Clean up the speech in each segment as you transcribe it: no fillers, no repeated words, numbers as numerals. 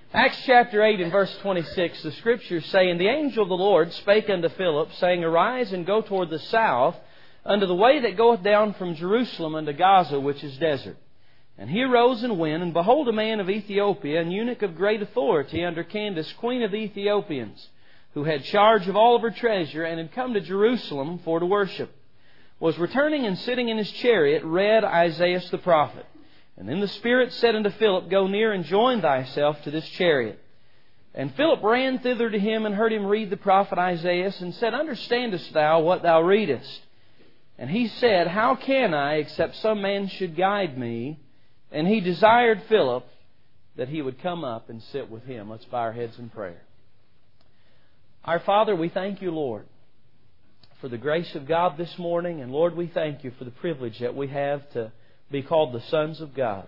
Acts chapter 8 and verse 26, the Scriptures say, "And the angel of the Lord spake unto Philip, saying, Arise and go toward the south, unto the way that goeth down from Jerusalem unto Gaza, which is desert. And he arose and went, and behold, a man of Ethiopia, an eunuch of great authority under Candace, queen of the Ethiopians, who had charge of all of her treasure, and had come to Jerusalem for to worship, was returning and sitting in his chariot, read Isaiah the prophet. And then the Spirit said unto Philip, Go near and join thyself to this chariot. And Philip ran thither to him and heard him read the prophet Isaiah, and said, Understandest thou what thou readest? And he said, How can I, except some man should guide me? And he desired Philip that he would come up and sit with him." Let's bow our heads in prayer. Our Father, we thank You, Lord, for the grace of God this morning. And Lord, we thank You for the privilege that we have to be called the sons of God.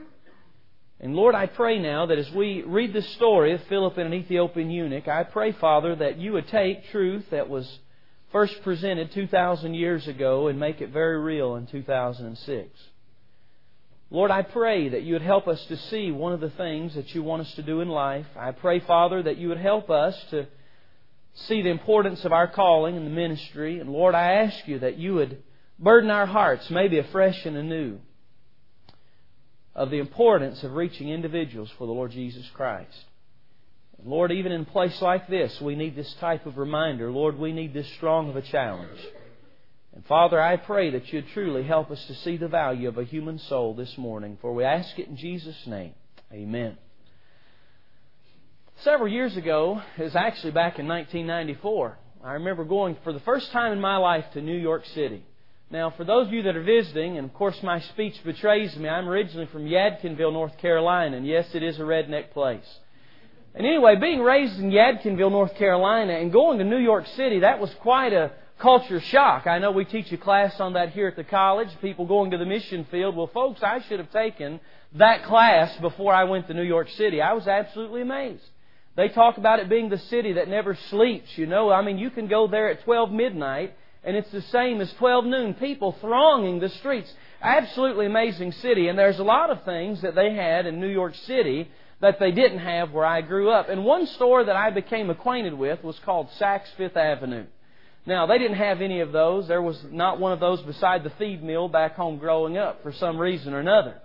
And Lord, I pray now that as we read this story of Philip and an Ethiopian eunuch, I pray, Father, that You would take truth that was first presented 2,000 years ago and make it very real in 2006. Lord, I pray that You would help us to see one of the things that You want us to do in life. I pray, Father, that You would help us to see the importance of our calling and the ministry. And Lord, I ask You that You would burden our hearts, maybe afresh and anew, of the importance of reaching individuals for the Lord Jesus Christ. And Lord, even in a place like this, we need this type of reminder. Lord, we need this strong of a challenge. And Father, I pray that You'd truly help us to see the value of a human soul this morning. For we ask it in Jesus' name. Amen. Several years ago, it was actually back in 1994, I remember going for the first time in my life to New York City. Now, for those of you that are visiting, and of course my speech betrays me, I'm originally from Yadkinville, North Carolina, and yes, it is a redneck place. And anyway, being raised in Yadkinville, North Carolina, and going to New York City, that was quite a culture shock. I know we teach a class on that here at the college, people going to the mission field. Well, folks, I should have taken that class before I went to New York City. I was absolutely amazed. They talk about it being the city that never sleeps, you know. I mean, you can go there at 12 midnight, and it's the same as 12 noon. People thronging the streets. Absolutely amazing city. And there's a lot of things that they had in New York City that they didn't have where I grew up. And one store that I became acquainted with was called Saks Fifth Avenue. Now, they didn't have any of those. There was not one of those beside the feed mill back home growing up for some reason or another.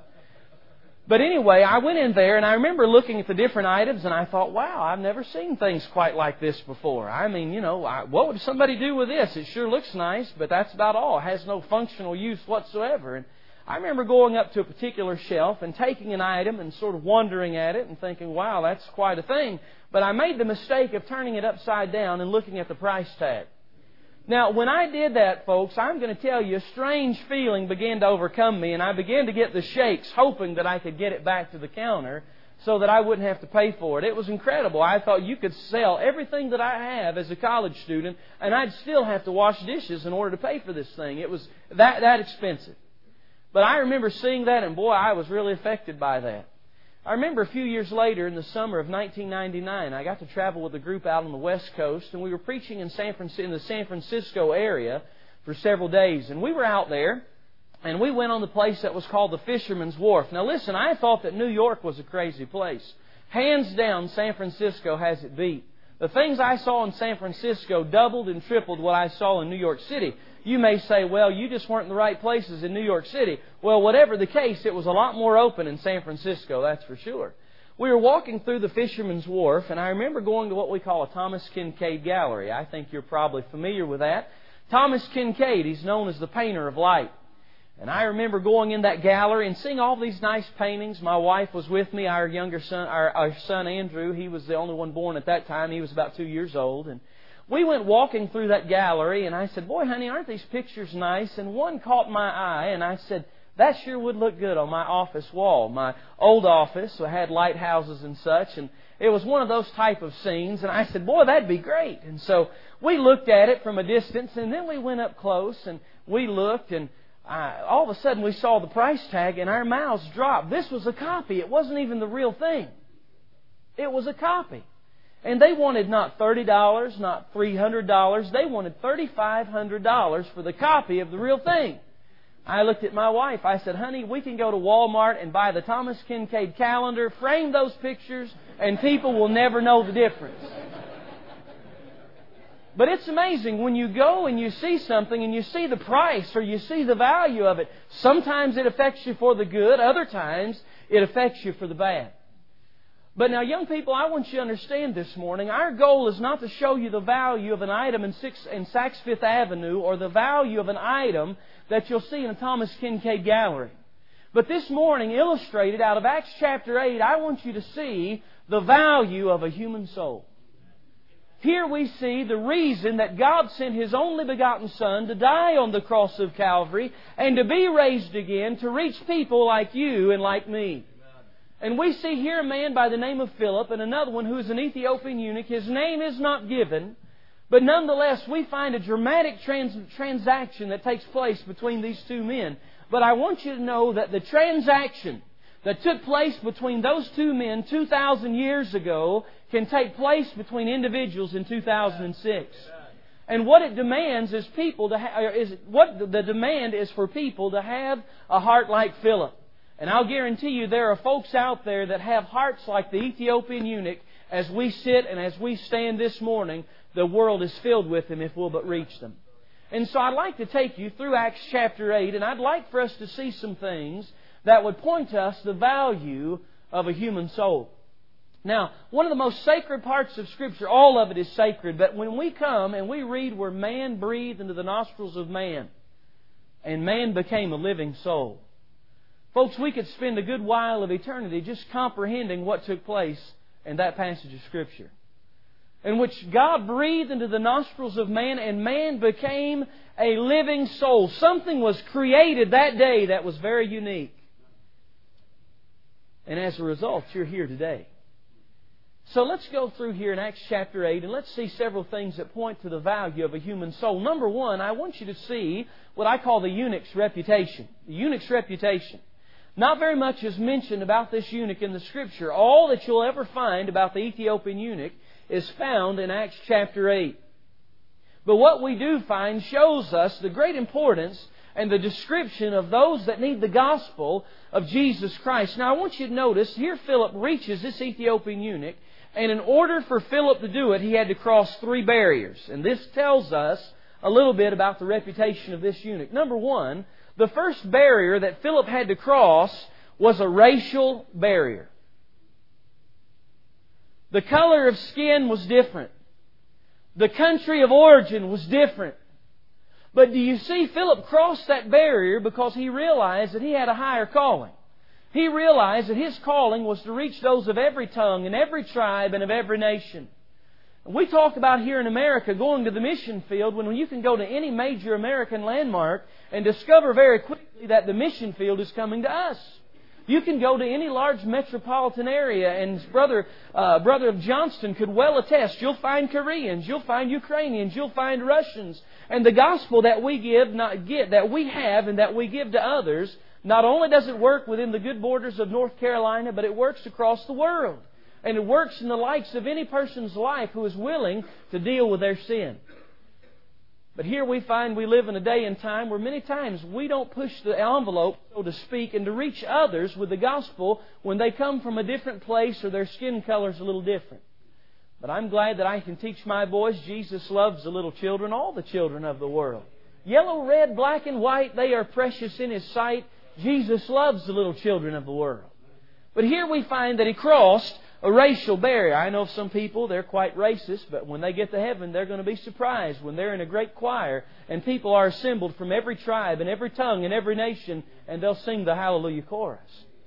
But anyway, I went in there and I remember looking at the different items and I thought, wow, I've never seen things quite like this before. I mean, you know, what would somebody do with this? It sure looks nice, but that's about all. It has no functional use whatsoever. And I remember going up to a particular shelf and taking an item and sort of wondering at it and thinking, wow, that's quite a thing. But I made the mistake of turning it upside down and looking at the price tag. Now, when I did that, folks, I'm going to tell you, a strange feeling began to overcome me, and I began to get the shakes, hoping that I could get it back to the counter so that I wouldn't have to pay for it. It was incredible. I thought you could sell everything that I have as a college student, and I'd still have to wash dishes in order to pay for this thing. It was that expensive. But I remember seeing that, and boy, I was really affected by that. I remember a few years later, in the summer of 1999, I got to travel with a group out on the West Coast, and we were preaching in the San Francisco area for several days. And we were out there, and we went on the place that was called the Fisherman's Wharf. Now listen, I thought that New York was a crazy place. Hands down, San Francisco has it beat. The things I saw in San Francisco doubled and tripled what I saw in New York City. You may say, well, you just weren't in the right places in New York City. Well, whatever the case, it was a lot more open in San Francisco, that's for sure. We were walking through the Fisherman's Wharf, and I remember going to what we call a Thomas Kinkade Gallery. I think you're probably familiar with that. Thomas Kinkade, he's known as the painter of light. And I remember going in that gallery and seeing all these nice paintings. My wife was with me, our younger son, our son Andrew. He was the only one born at that time. He was about 2 years old. And we went walking through that gallery, and I said, boy, honey, aren't these pictures nice? And one caught my eye, and I said, that sure would look good on my office wall. My old office had lighthouses and such, and it was one of those type of scenes. And I said, boy, that'd be great. And so we looked at it from a distance, and then we went up close, and we looked, and all of a sudden we saw the price tag, and our mouths dropped. This was a copy. It wasn't even the real thing. It was a copy. And they wanted not $30, not $300. They wanted $3,500 for the copy of the real thing. I looked at my wife. I said, honey, we can go to Walmart and buy the Thomas Kinkade calendar, frame those pictures, and people will never know the difference. But it's amazing when you go and you see something and you see the price or you see the value of it. Sometimes it affects you for the good. Other times it affects you for the bad. But now, young people, I want you to understand this morning, our goal is not to show you the value of an item in Saks Fifth Avenue or the value of an item that you'll see in a Thomas Kinkade gallery. But this morning, illustrated out of Acts chapter 8, I want you to see the value of a human soul. Here we see the reason that God sent His only begotten Son to die on the cross of Calvary and to be raised again to reach people like you and like me. And we see here a man by the name of Philip and another one who is an Ethiopian eunuch. His name is not given, but nonetheless we find a dramatic transaction that takes place between these two men. But I want you to know that the transaction that took place between those two men 2,000 years ago can take place between individuals in 2006. And what it demands is the demand is for people to have a heart like Philip. And I'll guarantee you there are folks out there that have hearts like the Ethiopian eunuch. As we sit and as we stand this morning, the world is filled with them if we'll but reach them. And so I'd like to take you through Acts chapter 8, and I'd like for us to see some things that would point to us the value of a human soul. Now, one of the most sacred parts of Scripture, all of it is sacred, but when we come and we read where man breathed into the nostrils of man, and man became a living soul. Folks, we could spend a good while of eternity just comprehending what took place in that passage of Scripture, in which God breathed into the nostrils of man and man became a living soul. Something was created that day that was very unique. And as a result, you're here today. So let's go through here in Acts chapter 8 and let's see several things that point to the value of a human soul. Number one, I want you to see what I call the eunuch's reputation. The eunuch's reputation. Not very much is mentioned about this eunuch in the Scripture. All that you'll ever find about the Ethiopian eunuch is found in Acts chapter 8. But what we do find shows us the great importance and the description of those that need the gospel of Jesus Christ. Now I want you to notice, here Philip reaches this Ethiopian eunuch, and in order for Philip to do it, he had to cross three barriers. And this tells us a little bit about the reputation of this eunuch. Number one, the first barrier that Philip had to cross was a racial barrier. The color of skin was different. The country of origin was different. But do you see, Philip crossed that barrier because he realized that he had a higher calling. He realized that his calling was to reach those of every tongue and every tribe and of every nation. We talk about here in America going to the mission field when you can go to any major American landmark and discover very quickly that the mission field is coming to us. You can go to any large metropolitan area, and Brother of Johnston could well attest. You'll find Koreans, you'll find Ukrainians, you'll find Russians. And the gospel that we have and that we give to others, not only does it work within the good borders of North Carolina, but it works across the world. And it works in the likes of any person's life who is willing to deal with their sin. But here we find we live in a day and time where many times we don't push the envelope, so to speak, and to reach others with the gospel when they come from a different place or their skin color is a little different. But I'm glad that I can teach my boys Jesus loves the little children, all the children of the world. Yellow, red, black, and white, they are precious in His sight. Jesus loves the little children of the world. But here we find that He crossed a racial barrier. I know some people, they're quite racist, but when they get to heaven, they're going to be surprised when they're in a great choir and people are assembled from every tribe and every tongue and every nation, and they'll sing the Hallelujah chorus.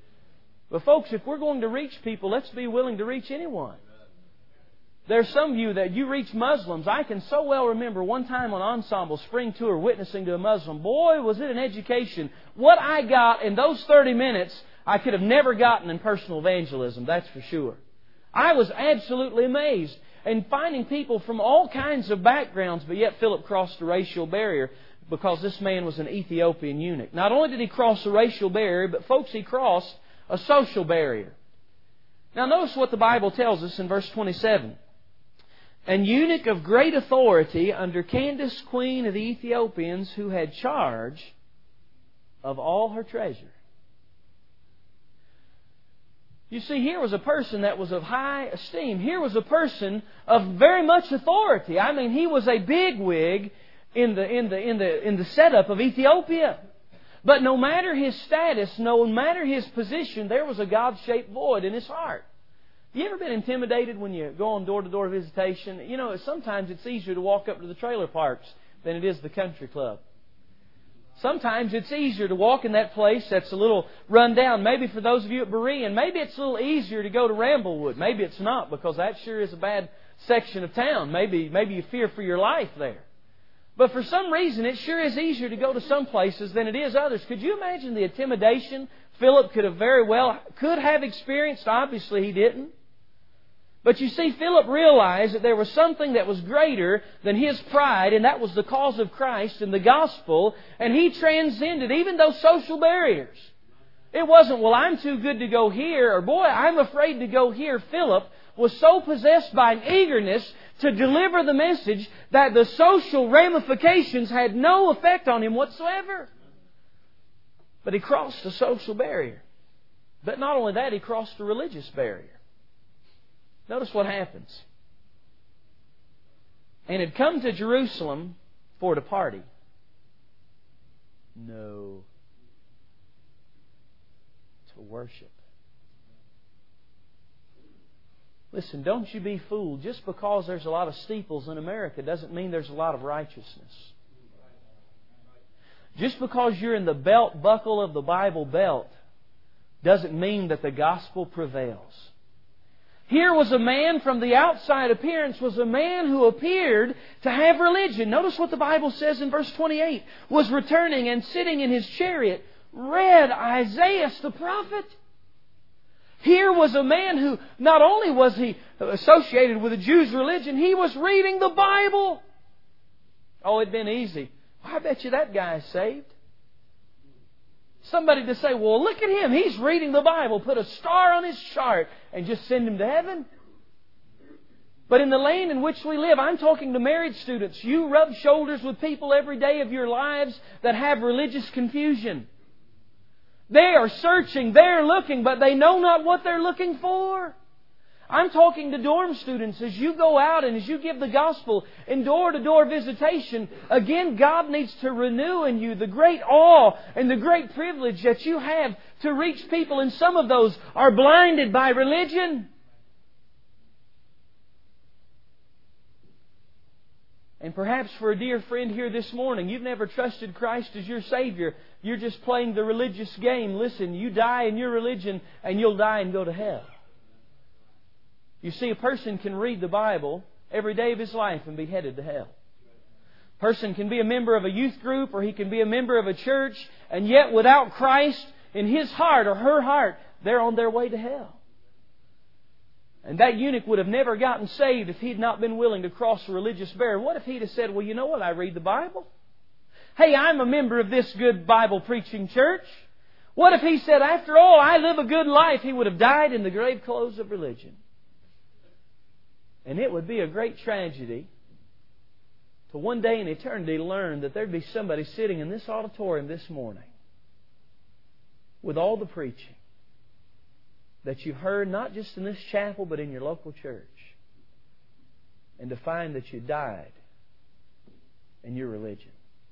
But folks, if we're going to reach people, let's be willing to reach anyone. There's some of you that you reach Muslims. I can so well remember one time on Ensemble Spring Tour witnessing to a Muslim. Boy, was it an education. What I got in those 30 minutes, I could have never gotten in personal evangelism, that's for sure. I was absolutely amazed. And finding people from all kinds of backgrounds, but yet Philip crossed a racial barrier because this man was an Ethiopian eunuch. Not only did he cross a racial barrier, but folks, he crossed a social barrier. Now notice what the Bible tells us in verse 27. An eunuch of great authority under Candace, queen of the Ethiopians, who had charge of all her treasure. You see, here was a person that was of high esteem. Here was a person of very much authority. I mean, he was a bigwig in the setup of Ethiopia. But no matter his status, no matter his position, there was a God-shaped void in his heart. You ever been intimidated when you go on door-to-door visitation? You know, sometimes it's easier to walk up to the trailer parks than it is the country club. Sometimes it's easier to walk in that place that's a little run down. Maybe for those of you at Berean, maybe it's a little easier to go to Ramblewood. Maybe it's not, because that sure is a bad section of town. Maybe you fear for your life there. But for some reason, it sure is easier to go to some places than it is others. Could you imagine the intimidation Philip could have experienced? Obviously, he didn't. But you see, Philip realized that there was something that was greater than his pride, and that was the cause of Christ and the gospel, and he transcended even those social barriers. It wasn't, well, I'm too good to go here, or boy, I'm afraid to go here. Philip was so possessed by an eagerness to deliver the message that the social ramifications had no effect on him whatsoever. But he crossed the social barrier. But not only that, he crossed the religious barrier. Notice what happens. And had come to Jerusalem for to party. No. To worship. Listen, don't you be fooled. Just because there's a lot of steeples in America doesn't mean there's a lot of righteousness. Just because you're in the belt buckle of the Bible Belt doesn't mean that the gospel prevails. Here was a man, from the outside appearance, was a man who appeared to have religion. Notice what the Bible says in verse 28. Was returning and sitting in his chariot, read Isaiah the prophet. Here was a man who, not only was he associated with the Jews' religion, he was reading the Bible. Oh, it'd been easy. I bet you that guy's saved. Somebody to say, well, look at him. He's reading the Bible. Put a star on his chart and just send him to heaven. But in the land in which we live, I'm talking to married students. You rub shoulders with people every day of your lives that have religious confusion. They are searching, they're looking, but they know not what they're looking for. I'm talking to dorm students. As you go out and as you give the gospel in door-to-door visitation, again, God needs to renew in you the great awe and the great privilege that you have to reach people. And some of those are blinded by religion. And perhaps for a dear friend here this morning, you've never trusted Christ as your Savior. You're just playing the religious game. Listen, you die in your religion and you'll die and go to hell. You see, a person can read the Bible every day of his life and be headed to hell. A person can be a member of a youth group or he can be a member of a church, and yet without Christ in his heart or her heart, they're on their way to hell. And that eunuch would have never gotten saved if he'd not been willing to cross a religious barrier. What if he'd have said, well, you know what? I read the Bible. Hey, I'm a member of this good Bible preaching church. What if he said, after all, I live a good life? He would have died in the grave clothes of religion. And it would be a great tragedy to one day in eternity learn that there'd be somebody sitting in this auditorium this morning with all the preaching that you've heard, not just in this chapel, but in your local church, and to find that you died in your religion.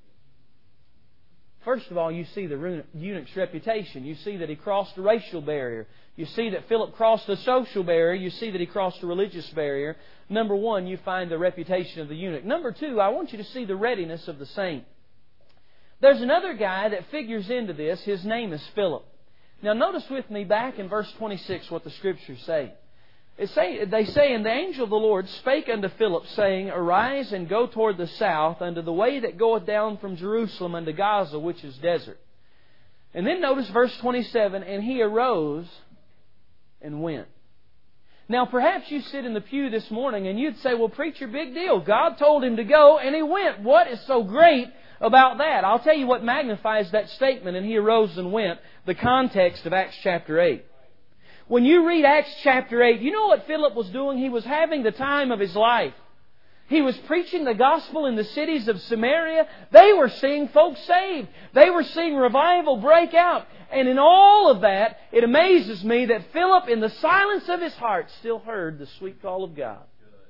First of all, you see the eunuch's reputation. You see that he crossed a racial barrier. You see that Philip crossed a social barrier. You see that he crossed a religious barrier. Number one, you find the reputation of the eunuch. Number two, I want you to see the readiness of the saint. There's another guy that figures into this. His name is Philip. Now notice with me back in verse 26 what the Scriptures say. They say, and the angel of the Lord spake unto Philip, saying, Arise and go toward the south, unto the way that goeth down from Jerusalem unto Gaza, which is desert. And then notice verse 27, and he arose and went. Now perhaps you sit in the pew this morning and you'd say, well, preacher, big deal. God told him to go and he went. What is so great about that? I'll tell you what magnifies that statement, and he arose and went, the context of Acts chapter 8. When you read Acts chapter 8, you know what Philip was doing? He was having the time of his life. He was preaching the gospel in the cities of Samaria. They were seeing folks saved. They were seeing revival break out. And in all of that, it amazes me that Philip, in the silence of his heart, still heard the sweet call of God.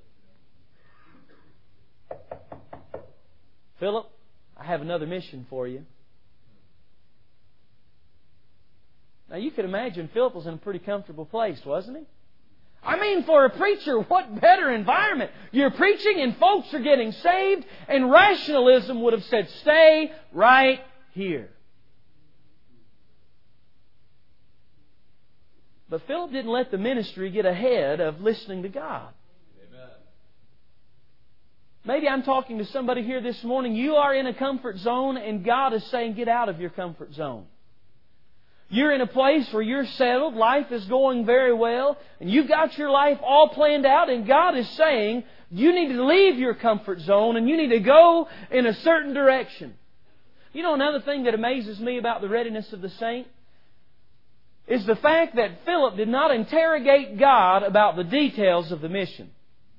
Philip, I have another mission for you. Now you can imagine Philip was in a pretty comfortable place, wasn't he? I mean, for a preacher, what better environment? You're preaching and folks are getting saved, and rationalism would have said, stay right here. But Philip didn't let the ministry get ahead of listening to God. Amen. Maybe I'm talking to somebody here this morning. You are in a comfort zone, and God is saying, get out of your comfort zone. You're in a place where you're settled, life is going very well, and you've got your life all planned out, and God is saying, you need to leave your comfort zone and you need to go in a certain direction. You know, another thing that amazes me about the readiness of the saint is the fact that Philip did not interrogate God about the details of the mission.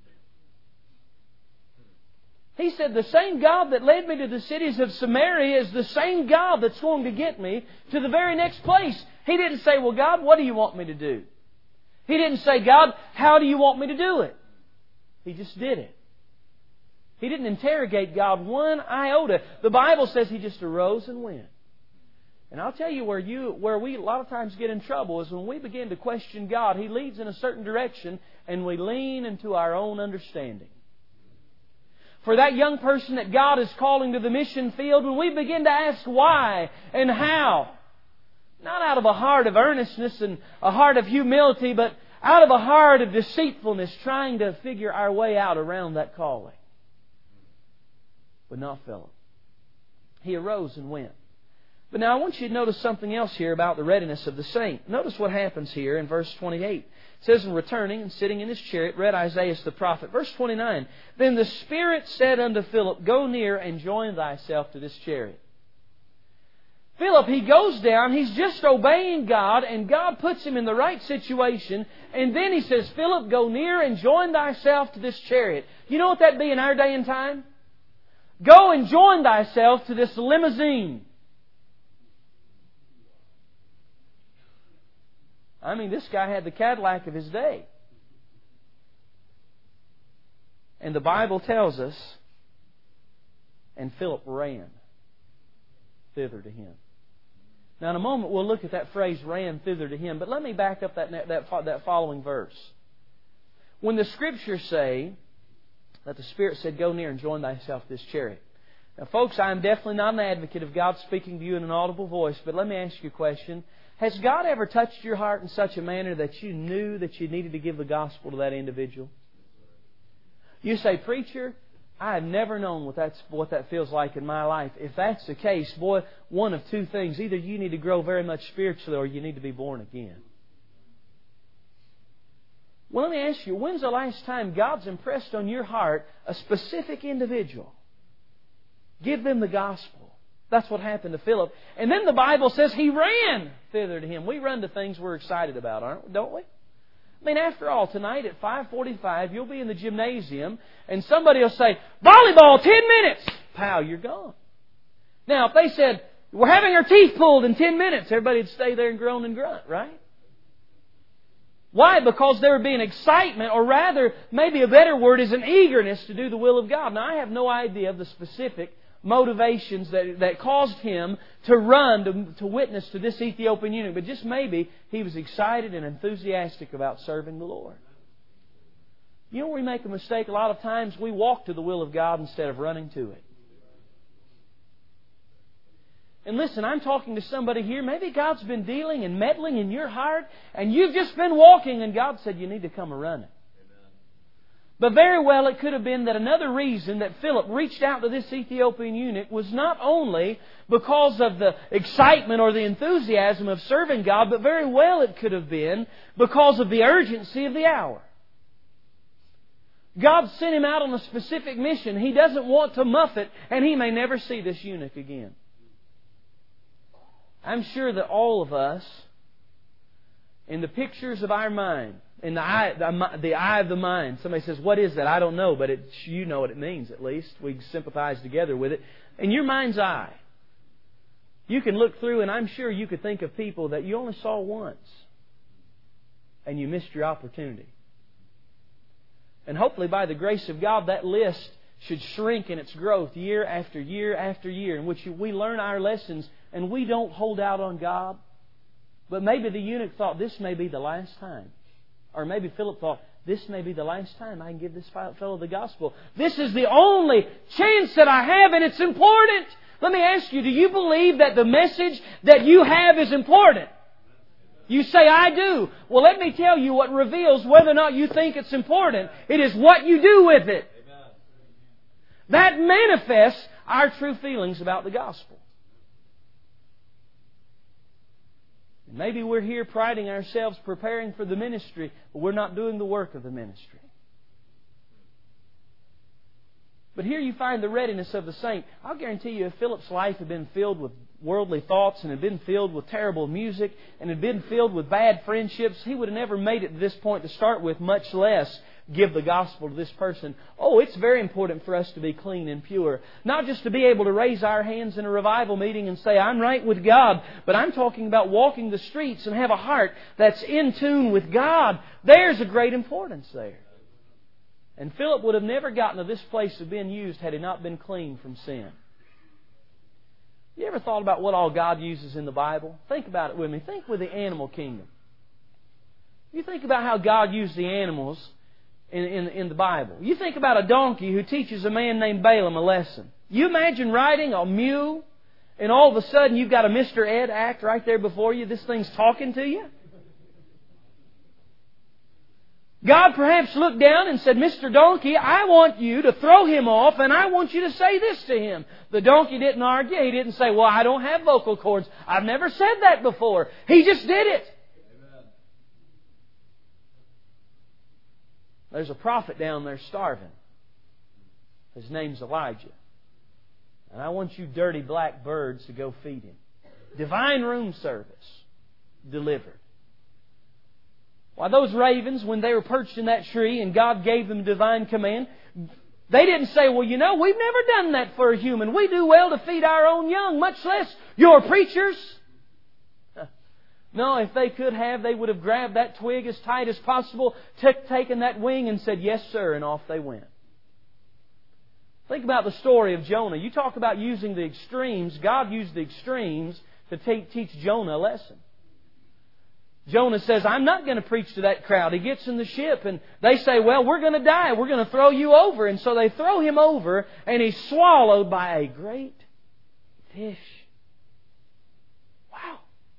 He said, the same God that led me to the cities of Samaria is the same God that's going to get me to the very next place. He didn't say, well, God, what do you want me to do? He didn't say, God, how do you want me to do it? He just did it. He didn't interrogate God one iota. The Bible says He just arose and went. And I'll tell you where we a lot of times get in trouble is when we begin to question God. He leads in a certain direction and we lean into our own understanding. For that young person that God is calling to the mission field, when we begin to ask why and how, not out of a heart of earnestness and a heart of humility, but out of a heart of deceitfulness, trying to figure our way out around that calling. But not Philip. He arose and went. But now I want you to notice something else here about the readiness of the saint. Notice what happens here in verse 28. It says, and returning and sitting in his chariot, read Isaiah the prophet. Verse 29, then the Spirit said unto Philip, go near and join thyself to this chariot. Philip, he goes down, he's just obeying God, and God puts him in the right situation, and then he says, Philip, go near and join thyself to this chariot. You know what that'd be in our day and time? Go and join thyself to this limousine. I mean, this guy had the Cadillac of his day. And the Bible tells us, and Philip ran thither to him. Now, in a moment, we'll look at that phrase, ran thither to him. But let me back up that following verse. When the Scriptures say that the Spirit said, go near and join thyself to this chariot. Now, folks, I'm definitely not an advocate of God speaking to you in an audible voice, but let me ask you a question. Has God ever touched your heart in such a manner that you knew that you needed to give the gospel to that individual? You say, preacher, I have never known what that feels like in my life. If that's the case, boy, one of two things. Either you need to grow very much spiritually or you need to be born again. Well, let me ask you, when's the last time God's impressed on your heart a specific individual? Give them the gospel. That's what happened to Philip. And then the Bible says he ran thither to him. We run to things we're excited about, don't we? I mean, after all, tonight at 5:45, you'll be in the gymnasium and somebody will say, volleyball, 10 minutes. Pow, you're gone. Now, if they said, we're having our teeth pulled in 10 minutes, everybody would stay there and groan and grunt, right? Why? Because there would be an excitement, or rather, maybe a better word is an eagerness to do the will of God. Now, I have no idea of the specific motivations that caused him to run to witness to this Ethiopian eunuch. But just maybe he was excited and enthusiastic about serving the Lord. You know where we make a mistake? A lot of times we walk to the will of God instead of running to it. And listen, I'm talking to somebody here. Maybe God's been dealing and meddling in your heart, and you've just been walking, and God said you need to come a-running. But very well it could have been that another reason that Philip reached out to this Ethiopian eunuch was not only because of the excitement or the enthusiasm of serving God, but very well it could have been because of the urgency of the hour. God sent him out on a specific mission. He doesn't want to muff it, and he may never see this eunuch again. I'm sure that all of us, in the pictures of our mind, In the eye of the mind. Somebody says, what is that? I don't know, but you know what it means at least. We sympathize together with it. In your mind's eye, you can look through and I'm sure you could think of people that you only saw once and you missed your opportunity. And hopefully by the grace of God, that list should shrink in its growth year after year after year, in which we learn our lessons and we don't hold out on God. But maybe the eunuch thought, this may be the last time. Or maybe Philip thought, this may be the last time I can give this fellow the gospel. This is the only chance that I have, and it's important. Let me ask you, do you believe that the message that you have is important? You say, I do. Well, let me tell you what reveals whether or not you think it's important. It is what you do with it. That manifests our true feelings about the gospel. Maybe we're here priding ourselves preparing for the ministry, but we're not doing the work of the ministry. But here you find the readiness of the saint. I'll guarantee you if Philip's life had been filled with worldly thoughts and had been filled with terrible music and had been filled with bad friendships, he would have never made it to this point to start with, much less give the gospel to this person. Oh, it's very important for us to be clean and pure. Not just to be able to raise our hands in a revival meeting and say, I'm right with God, but I'm talking about walking the streets and have a heart that's in tune with God. There's a great importance there. And Philip would have never gotten to this place of being used had he not been clean from sin. You ever thought about what all God uses in the Bible? Think about it with me. Think with the animal kingdom. You think about how God used the animals in the Bible. You think about a donkey who teaches a man named Balaam a lesson. You imagine riding a mule and all of a sudden you've got a Mr. Ed act right there before you. This thing's talking to you. God perhaps looked down and said, Mr. Donkey, I want you to throw him off and I want you to say this to him. The donkey didn't argue. He didn't say, well, I don't have vocal cords. I've never said that before. He just did it. Amen. There's a prophet down there starving. His name's Elijah. And I want you dirty black birds to go feed him. Divine room service delivered. Why, those ravens, when they were perched in that tree and God gave them divine command, they didn't say, well, you know, we've never done that for a human. We do well to feed our own young, much less your preachers. No, if they could have, they would have grabbed that twig as tight as possible, taken that wing and said, yes, sir, and off they went. Think about the story of Jonah. You talk about using the extremes. God used the extremes to teach Jonah a lesson. Jonah says, I'm not going to preach to that crowd. He gets in the ship and they say, well, we're going to die. We're going to throw you over. And so they throw him over and he's swallowed by a great fish. Wow.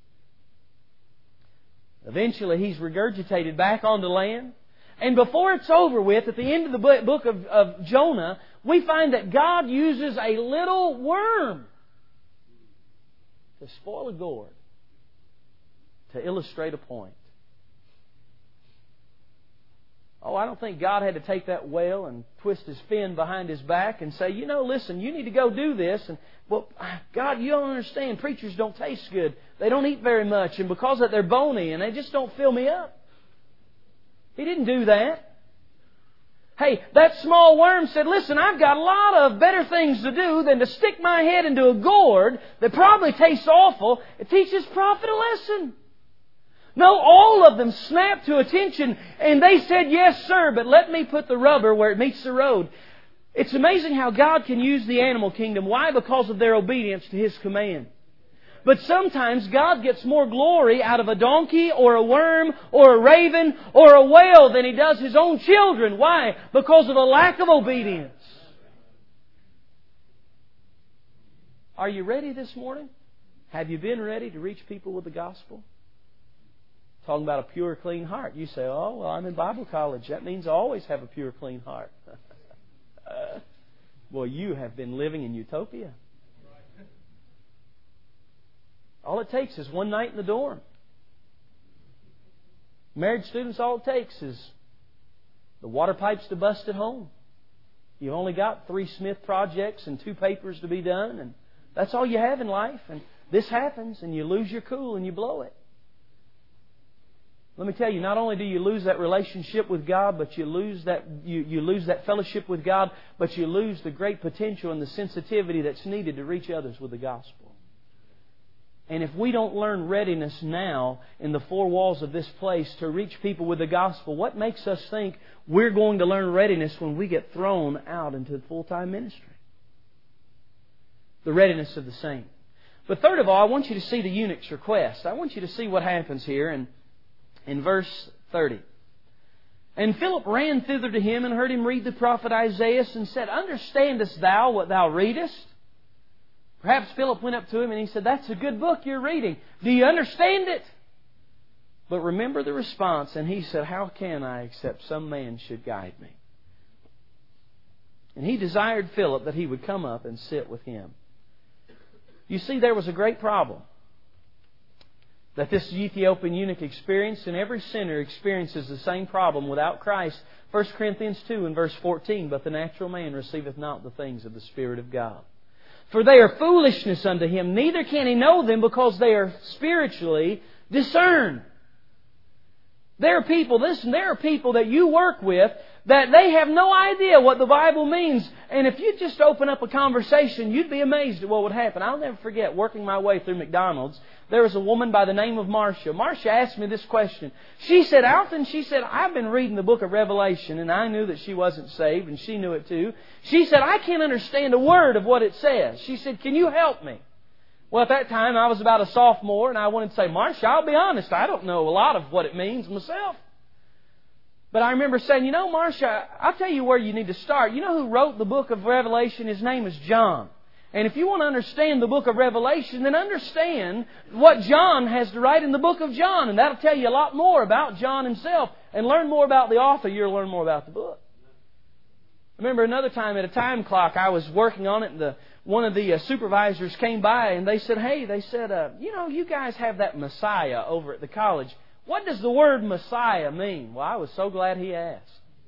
Eventually he's regurgitated back onto land. And before it's over with, at the end of the book of Jonah, we find that God uses a little worm to spoil a gourd, to illustrate a point. Oh, I don't think God had to take that whale and twist his fin behind his back and say, you know, listen, you need to go do this. And, well, God, you don't understand. Preachers don't taste good. They don't eat very much. And because of that, they're bony and they just don't fill me up. He didn't do that. Hey, that small worm said, listen, I've got a lot of better things to do than to stick my head into a gourd that probably tastes awful. It teaches prophet a lesson. No, all of them snapped to attention and they said, yes, sir, but let me put the rubber where it meets the road. It's amazing how God can use the animal kingdom. Why? Because of their obedience to His command. But sometimes God gets more glory out of a donkey or a worm or a raven or a whale than He does His own children. Why? Because of a lack of obedience. Are you ready this morning? Have you been ready to reach people with the gospel? Talking about a pure, clean heart. You say, oh, well, I'm in Bible college. That means I always have a pure, clean heart. Well, you have been living in utopia. All it takes is one night in the dorm. Married students, all it takes is the water pipes to bust at home. You've only got 3 Smith projects and 2 papers to be done, and that's all you have in life. And this happens, and you lose your cool and you blow it. Let me tell you, not only do you lose that relationship with God, but you lose that fellowship with God, but you lose the great potential and the sensitivity that's needed to reach others with the gospel. And if we don't learn readiness now in the four walls of this place to reach people with the gospel, what makes us think we're going to learn readiness when we get thrown out into full-time ministry? The readiness of the saint. But third of all, I want you to see the eunuch's request. I want you to see what happens here in verse 30. And Philip ran thither to him and heard him read the prophet Isaiah and said, Understandest thou what thou readest? Perhaps Philip went up to him and he said, That's a good book you're reading. Do you understand it? But remember the response. And he said, How can I except some man should guide me? And he desired Philip that he would come up and sit with him. You see, there was a great problem that this Ethiopian eunuch experienced, and every sinner experiences the same problem without Christ. 1 Corinthians 2 and verse 14, But the natural man receiveth not the things of the Spirit of God. For they are foolishness unto him, neither can he know them, because they are spiritually discerned. There are people that you work with that they have no idea what the Bible means. And if you just open up a conversation, you'd be amazed at what would happen. I'll never forget, working my way through McDonald's, there was a woman by the name of Marcia. Marcia asked me this question. She said, Alton, I've been reading the book of Revelation, and I knew that she wasn't saved, and she knew it too. She said, I can't understand a word of what it says. She said, Can you help me? Well, at that time, I was about a sophomore, and I wanted to say, Marcia, I'll be honest, I don't know a lot of what it means myself. But I remember saying, Marcia, I'll tell you where you need to start. You know who wrote the book of Revelation? His name is John. And if you want to understand the book of Revelation, then understand what John has to write in the book of John. And that'll tell you a lot more about John himself. And learn more about the author, you'll learn more about the book. I remember another time at a time clock, I was working on it, and one of the supervisors came by, and they said, you guys have that Messiah over at the college. What does the word Messiah mean? Well, I was so glad he asked.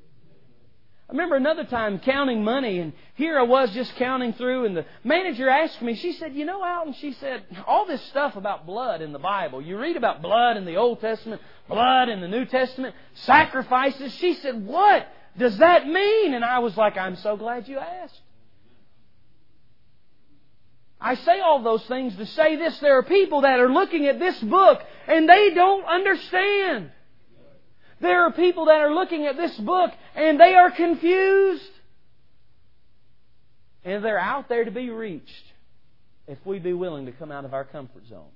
I remember another time counting money, and here I was just counting through, and the manager asked me, she said, Alton, she said, all this stuff about blood in the Bible, you read about blood in the Old Testament, blood in the New Testament, sacrifices. She said, what does that mean? And I was like, I'm so glad you asked. I say all those things to say this. There are people that are looking at this book and they don't understand. There are people that are looking at this book and they are confused. And they're out there to be reached if we be willing to come out of our comfort zone.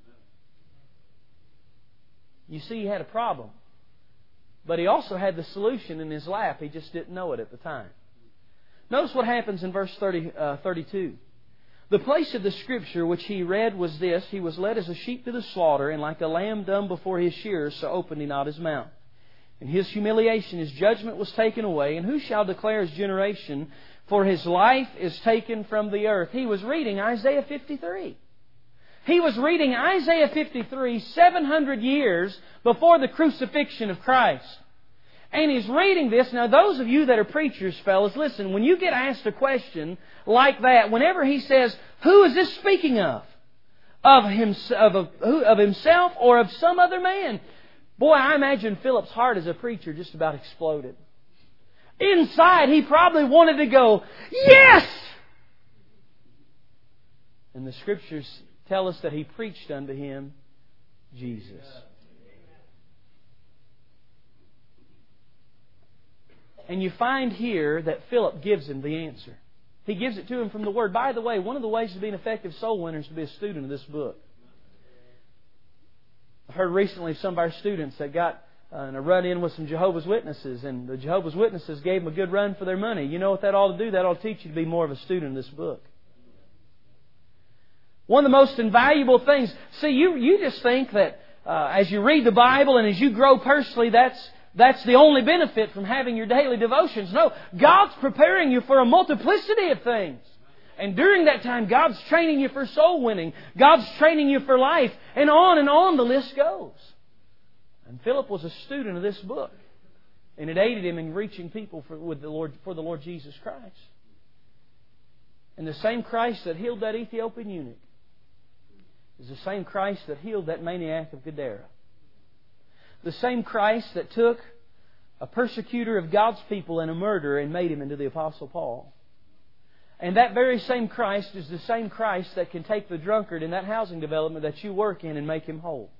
You see, he had a problem. But he also had the solution in his lap. He just didn't know it at the time. Notice what happens in verse 32. The place of the Scripture which he read was this: He was led as a sheep to the slaughter, and like a lamb dumb before his shearers, so opened he not his mouth. In his humiliation his judgment was taken away, and who shall declare his generation? For his life is taken from the earth. He was reading Isaiah 53. He was reading Isaiah 53 700 years before the crucifixion of Christ. And he's reading this. Now, those of you that are preachers, fellas, listen, when you get asked a question like that, whenever he says, who is this speaking of? Of himself or of some other man? Boy, I imagine Philip's heart as a preacher just about exploded. Inside, he probably wanted to go, yes! And the Scriptures tell us that he preached unto him Jesus. And you find here that Philip gives him the answer. He gives it to him from the Word. By the way, one of the ways to be an effective soul winner is to be a student of this book. I heard recently of some of our students that got in a run-in with some Jehovah's Witnesses, and the Jehovah's Witnesses gave them a good run for their money. You know what that ought to do? That ought to teach you to be more of a student of this book. One of the most invaluable things... See, you just think that as you read the Bible and as you grow personally, that's the only benefit from having your daily devotions. No, God's preparing you for a multiplicity of things. And during that time, God's training you for soul winning. God's training you for life. And on the list goes. And Philip was a student of this book. And it aided him in reaching people for the Lord Jesus Christ. And the same Christ that healed that Ethiopian eunuch is the same Christ that healed that maniac of Gadara. the same Christ that took a persecutor of God's people and a murderer and made him into the Apostle Paul. And that very same Christ is the same Christ that can take the drunkard in that housing development that you work in and make him whole.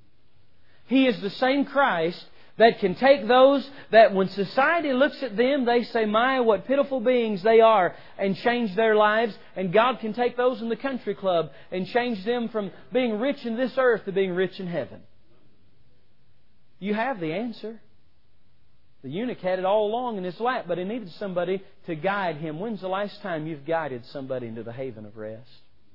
He is the same Christ that can take those that when society looks at them, they say, my, what pitiful beings they are, and change their lives. And God can take those in the country club and change them from being rich in this earth to being rich in heaven. You have the answer. The eunuch had it all along in his lap, but he needed somebody to guide him. When's the last time you've guided somebody into the haven of rest?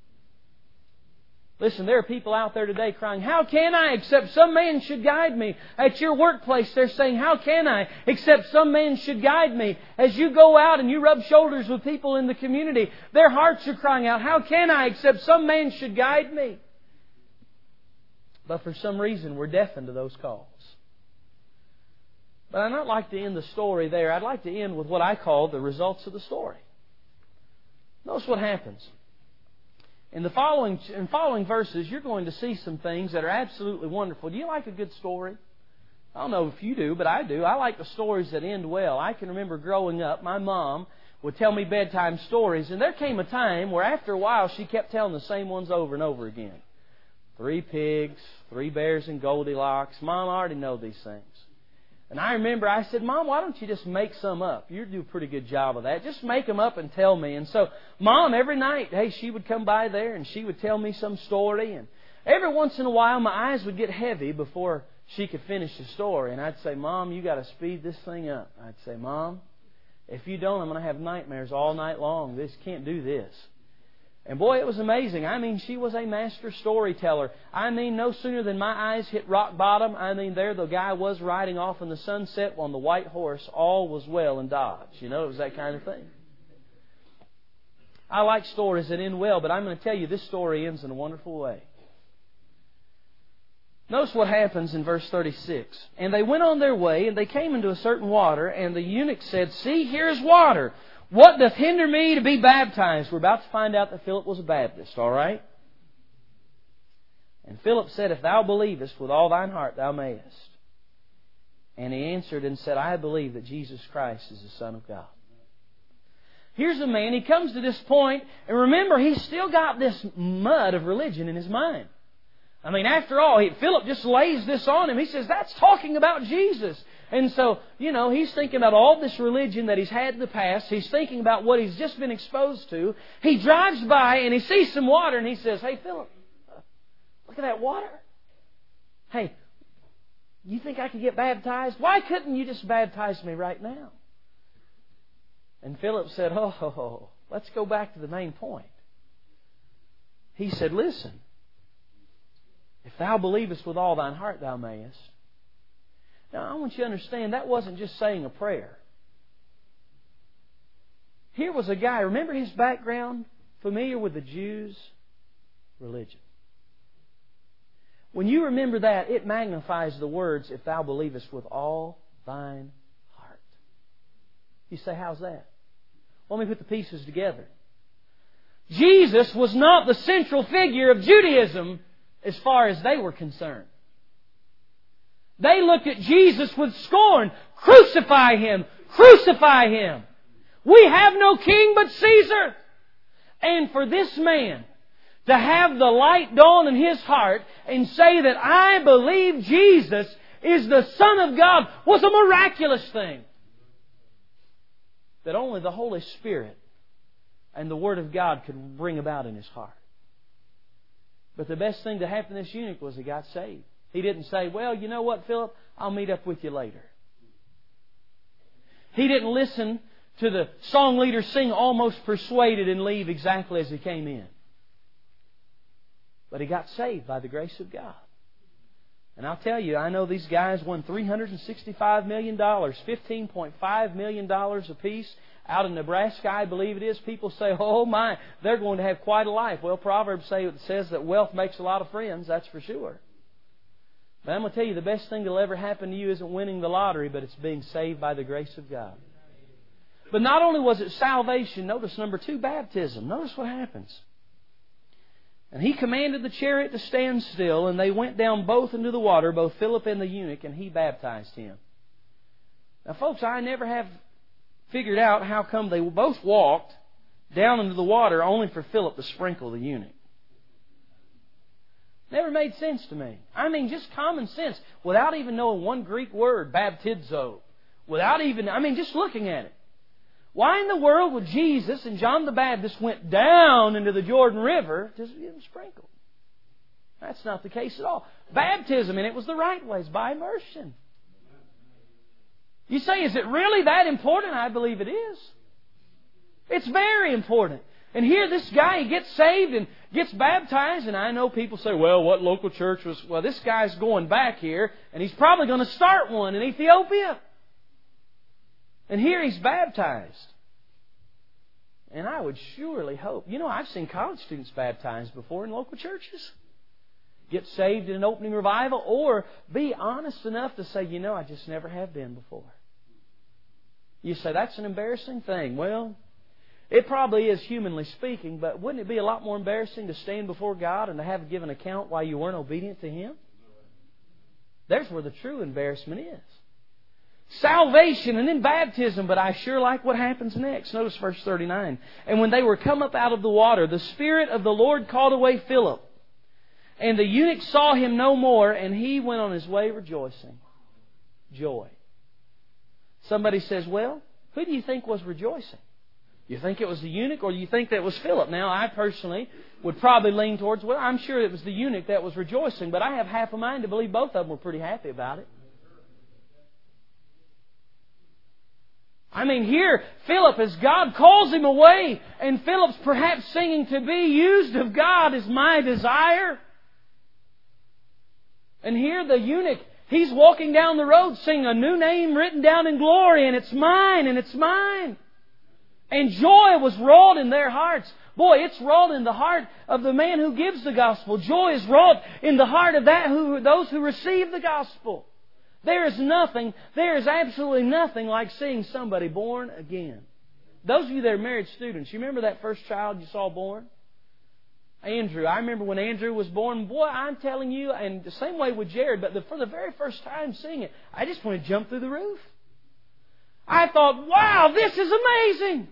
Listen, there are people out there today crying, how can I except some man should guide me? At your workplace, they're saying, how can I except some man should guide me? As you go out and you rub shoulders with people in the community, their hearts are crying out, how can I except some man should guide me? But for some reason, we're deafened to those calls. But I'd not like to end the story there. I'd like to end with what I call the results of the story. Notice what happens. In the following verses, you're going to see some things that are absolutely wonderful. Do you like a good story? I don't know if you do, but I do. I like the stories that end well. I can remember growing up, my mom would tell me bedtime stories, and there came a time where after a while she kept telling the same ones over and over again. 3 pigs, 3 bears and Goldilocks. Mom, I already know these things. And I remember I said, Mom, why don't you just make some up? You do a pretty good job of that. Just make them up and tell me. And so Mom, every night, she would come by there and she would tell me some story. And every once in a while, my eyes would get heavy before she could finish the story. And I'd say, Mom, you got to speed this thing up. I'd say, Mom, if you don't, I'm going to have nightmares all night long. This can't do this. And boy, it was amazing. I mean, she was a master storyteller. I mean, no sooner than my eyes hit rock bottom, there the guy was riding off in the sunset on the white horse. All was well in Dodge. You know, it was that kind of thing. I like stories that end well, but I'm going to tell you this story ends in a wonderful way. Notice what happens in verse 36. And they went on their way, and they came into a certain water, and the eunuch said, See, here's water. What doth hinder me to be baptized? We're about to find out that Philip was a Baptist, all right? And Philip said, If thou believest with all thine heart, thou mayest. And he answered and said, I believe that Jesus Christ is the Son of God. Here's a man, he comes to this point, and remember, he's still got this mud of religion in his mind. I mean, after all, Philip just lays this on him. He says, that's talking about Jesus. And so, he's thinking about all this religion that he's had in the past. He's thinking about what he's just been exposed to. He drives by and he sees some water and he says, Hey, Philip, look at that water. Hey, you think I could get baptized? Why couldn't you just baptize me right now? And Philip said, let's go back to the main point. He said, Listen, if thou believest with all thine heart, thou mayest. Now, I want you to understand, that wasn't just saying a prayer. Here was a guy, remember his background? Familiar with the Jews' religion. When you remember that, it magnifies the words, if thou believest with all thine heart. You say, how's that? Well, let me put the pieces together. Jesus was not the central figure of Judaism as far as they were concerned. They looked at Jesus with scorn. Crucify Him! Crucify Him! We have no king but Caesar! And for this man to have the light dawn in his heart and say that I believe Jesus is the Son of God was a miraculous thing that only the Holy Spirit and the Word of God could bring about in his heart. But the best thing to happen to this eunuch was he got saved. He didn't say, well, you know what, Philip? I'll meet up with you later. He didn't listen to the song leader sing Almost Persuaded and leave exactly as he came in. But he got saved by the grace of God. And I'll tell you, I know these guys won $365 million, $15.5 million apiece out in Nebraska, I believe it is. People say, oh my, they're going to have quite a life. Well, Proverbs says that wealth makes a lot of friends, that's for sure. But I'm going to tell you, the best thing that will ever happen to you isn't winning the lottery, but it's being saved by the grace of God. But not only was it salvation, notice number 2, baptism. Notice what happens. And He commanded the chariot to stand still, and they went down both into the water, both Philip and the eunuch, and He baptized him. Now, folks, I never have figured out how come they both walked down into the water only for Philip to sprinkle the eunuch. Never made sense to me. I mean, just common sense. Without even knowing one Greek word, baptizo. Just looking at it. Why in the world would Jesus and John the Baptist went down into the Jordan River to get them sprinkled? That's not the case at all. Baptism, and it was the right way, is by immersion. You say, is it really that important? I believe it is. It's very important. And here this guy, he gets saved and gets baptized. And I know people say, well, what local church was... Well, this guy's going back here, and he's probably going to start one in Ethiopia. And here he's baptized. And I would surely hope... I've seen college students baptized before in local churches. Get saved in an opening revival, or be honest enough to say, I just never have been before. You say, that's an embarrassing thing. Well, it probably is, humanly speaking, but wouldn't it be a lot more embarrassing to stand before God and to have to give an account why you weren't obedient to Him? There's where the true embarrassment is. Salvation and then baptism, but I sure like what happens next. Notice verse 39. And when they were come up out of the water, the Spirit of the Lord called away Philip. And the eunuch saw him no more, and he went on his way rejoicing. Joy. Somebody says, well, who do you think was rejoicing? You think it was the eunuch, or do you think that was Philip? Now, I personally would probably lean towards, well, I'm sure it was the eunuch that was rejoicing, but I have half a mind to believe both of them were pretty happy about it. I mean, here, Philip, as God calls him away, and Philip's perhaps singing, to be used of God is my desire. And here the eunuch, he's walking down the road singing a new name written down in glory, and it's mine, and it's mine. And joy was wrought in their hearts. Boy, it's wrought in the heart of the man who gives the gospel. Joy is wrought in the heart of those who receive the gospel. There is absolutely nothing like seeing somebody born again. Those of you that are married students, you remember that first child you saw born? Andrew. I remember when Andrew was born. Boy, I'm telling you, and the same way with Jared, but for the very first time seeing it, I just want to jump through the roof. I thought, wow, this is amazing.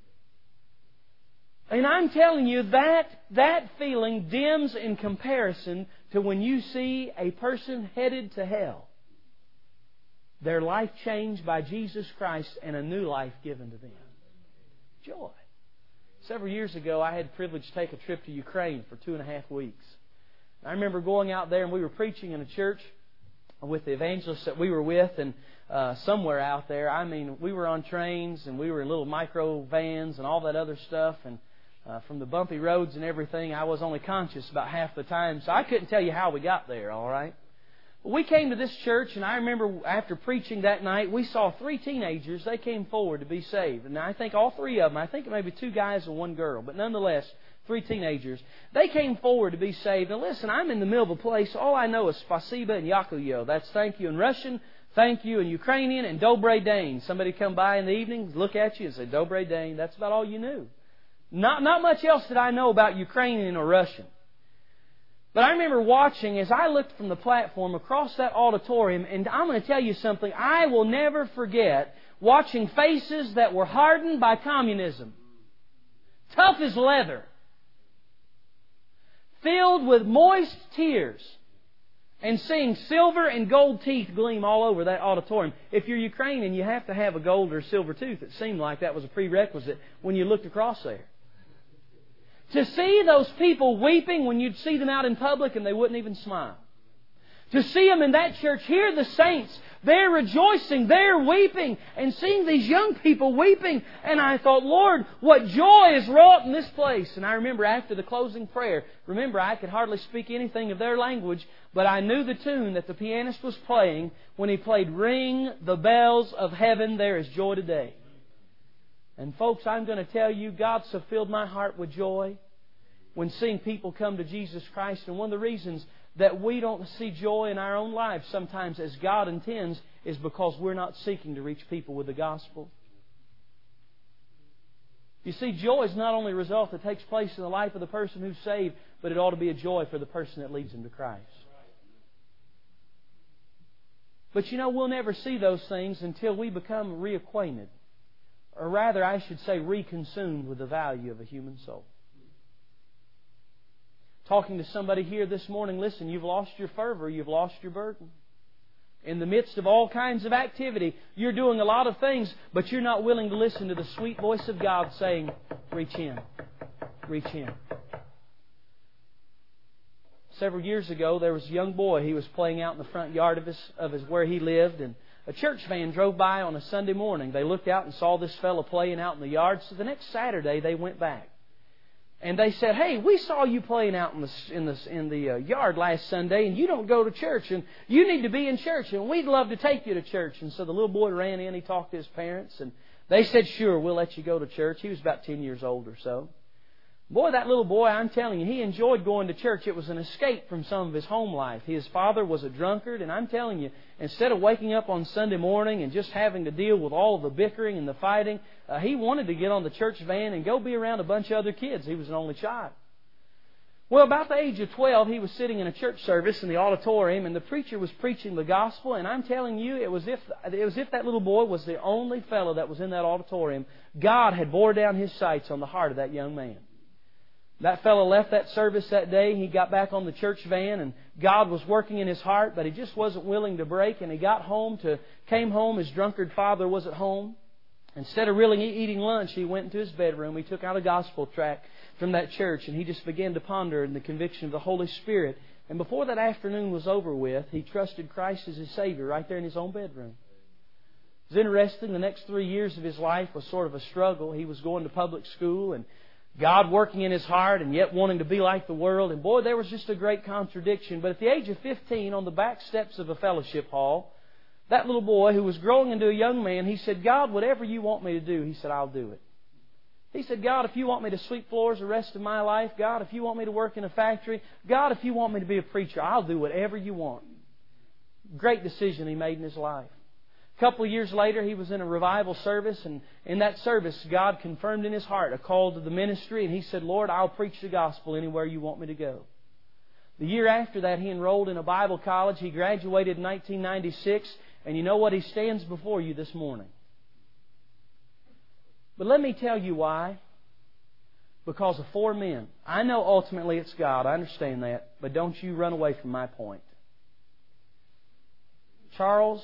And I'm telling you, that feeling dims in comparison to when you see a person headed to hell. Their life changed by Jesus Christ and a new life given to them. Joy. Several years ago, I had the privilege to take a trip to Ukraine for 2.5 weeks. I remember going out there, and we were preaching in a church with the evangelists that we were with, and somewhere out there, we were on trains, and we were in little micro vans and all that other stuff, and from the bumpy roads and everything, I was only conscious about half the time, so I couldn't tell you how we got there, all right? We came to this church, and I remember after preaching that night, we saw 3 teenagers. They came forward to be saved. And I think all 3 of them, I think maybe 2 guys and 1 girl, but nonetheless, 3 teenagers. They came forward to be saved. And listen, I'm in the middle of a place. All I know is spasiba and yakuyo. That's thank you in Russian, thank you in Ukrainian, and dobre dane. Somebody come by in the evening, look at you and say, dobre dane. That's about all you knew. Not much else did I know about Ukrainian or Russian. But I remember watching as I looked from the platform across that auditorium, and I'm going to tell you something I will never forget, watching faces that were hardened by communism, tough as leather, filled with moist tears, and seeing silver and gold teeth gleam all over that auditorium. If you're Ukrainian, you have to have a gold or silver tooth. It seemed like that was a prerequisite when you looked across there. To see those people weeping when you'd see them out in public and they wouldn't even smile. To see them in that church, hear the saints, they're rejoicing, they're weeping, and seeing these young people weeping. And I thought, Lord, what joy is wrought in this place. And I remember after the closing prayer, I could hardly speak anything of their language, but I knew the tune that the pianist was playing when he played, Ring the Bells of Heaven, There is Joy Today. And folks, I'm going to tell you, God so filled my heart with joy when seeing people come to Jesus Christ. And one of the reasons that we don't see joy in our own lives sometimes as God intends is because we're not seeking to reach people with the gospel. You see, joy is not only a result that takes place in the life of the person who's saved, but it ought to be a joy for the person that leads him to Christ. But you know, we'll never see those things until we become reacquainted. Or rather, I should say, reconsumed with the value of a human soul. Talking to somebody here this morning, listen, you've lost your fervor, you've lost your burden. In the midst of all kinds of activity, you're doing a lot of things, but you're not willing to listen to the sweet voice of God saying, reach in, reach in. Several years ago, there was a young boy. He was playing out in the front yard of his where he lived, and a church van drove by on a Sunday morning. They looked out and saw this fellow playing out in the yard. So the next Saturday, they went back. And they said, hey, we saw you playing out in the yard last Sunday, and you don't go to church, and you need to be in church, and we'd love to take you to church. And so the little boy ran in, he talked to his parents, and they said, sure, we'll let you go to church. He was about 10 years old or so. Boy, that little boy, I'm telling you, he enjoyed going to church. It was an escape from some of his home life. His father was a drunkard, and I'm telling you, instead of waking up on Sunday morning and just having to deal with all the bickering and the fighting, he wanted to get on the church van and go be around a bunch of other kids. He was an only child. Well, about the age of 12, he was sitting in a church service in the auditorium, and the preacher was preaching the gospel, and I'm telling you, it was if that little boy was the only fellow that was in that auditorium. God had bore down His sights on the heart of that young man. That fellow left that service that day. He got back on the church van, and God was working in his heart, but he just wasn't willing to break. And he came home. His drunkard father was at home. Instead of really eating lunch, he went into his bedroom. He took out a gospel tract from that church, and he just began to ponder in the conviction of the Holy Spirit. And before that afternoon was over with, he trusted Christ as his Savior right there in his own bedroom. It was interesting. The next 3 years of his life was sort of a struggle. He was going to public school, and God working in his heart and yet wanting to be like the world. And boy, there was just a great contradiction. But at the age of 15, on the back steps of a fellowship hall, that little boy who was growing into a young man, he said, God, whatever you want me to do, he said, I'll do it. He said, God, if you want me to sweep floors the rest of my life, God, if you want me to work in a factory, God, if you want me to be a preacher, I'll do whatever you want. Great decision he made in his life. A couple of years later, he was in a revival service, and in that service, God confirmed in his heart a call to the ministry, and he said, Lord, I'll preach the gospel anywhere you want me to go. The year after that, he enrolled in a Bible college. He graduated in 1996, and you know what? He stands before you this morning. But let me tell you why. Because of 4 men. I know ultimately it's God. I understand that. But don't you run away from my point. Harold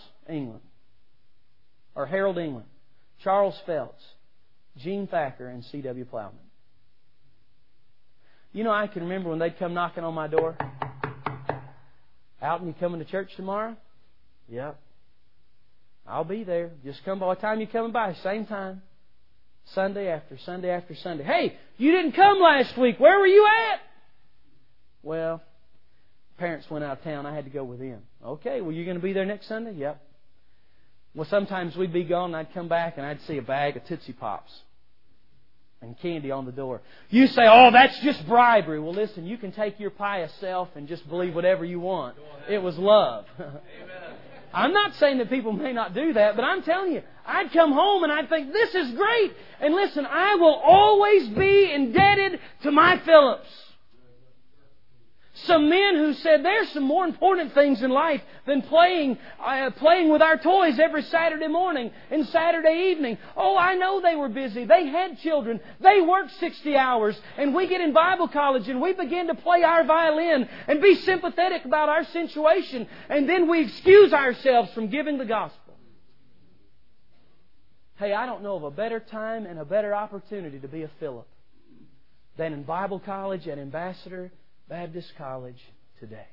England, Charles Phelps, Gene Thacker, and C.W. Plowman. You know, I can remember when they'd come knocking on my door. Alton, you coming to church tomorrow? Yep. I'll be there. Just come by. What time you coming by? Same time. Sunday after Sunday after Sunday. Hey, you didn't come last week. Where were you at? Well, parents went out of town. I had to go with them. Okay, well, you're going to be there next Sunday? Yep. Well, sometimes we'd be gone and I'd come back and I'd see a bag of Tootsie Pops and candy on the door. You say, oh, that's just bribery. Well, listen, you can take your pious self and just believe whatever you want. It was love. Amen. I'm not saying that people may not do that, but I'm telling you, I'd come home and I'd think, this is great. And listen, I will always be indebted to my Phillips. Some men who said there's some more important things in life than playing with our toys every Saturday morning and Saturday evening. Oh, I know they were busy. They had children. They worked 60 hours. And we get in Bible college and we begin to play our violin and be sympathetic about our situation. And then we excuse ourselves from giving the gospel. Hey, I don't know of a better time and a better opportunity to be a Philip than in Bible college at Ambassador Baptist College today.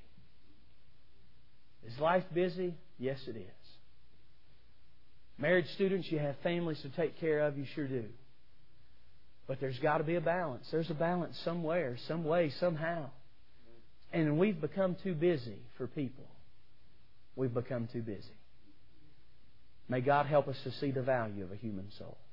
Is life busy? Yes, it is. Married students, you have families to take care of. You sure do. But there's got to be a balance. There's a balance somewhere, some way, somehow. And we've become too busy for people. We've become too busy. May God help us to see the value of a human soul.